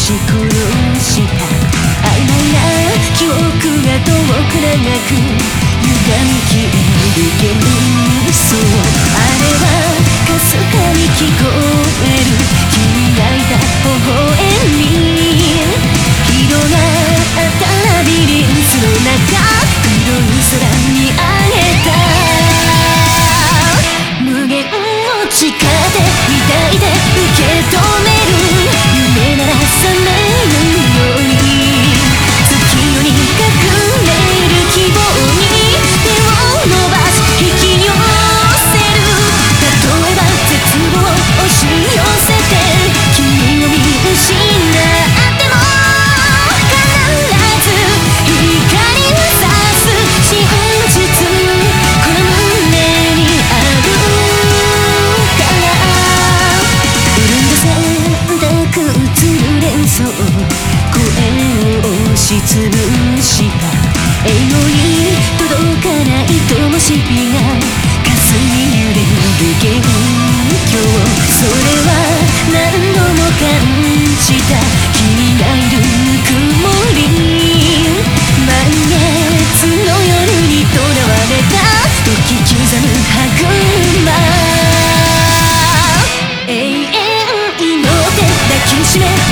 し殺した曖昧な記憶が遠く長く歪み消える幻想あれはかすかに聞こえる君がいた微笑み広がったラビリンスの中黒い空に上げた無限の力で抱いて受け止める夢なら覚めるように月夜に隠れる希望に手を伸ばす引き寄せる例えば絶望を押し寄せて君を見失っても必ず光を差す真実この胸にあるから潤んだ洗濯映る連想声を押しつぶした永遠に届かない灯火が霞み揺れる元凶それは何度も感じた君がいるぬくもり満月の夜にとらわれた時刻む歯車永遠祈って抱きしめ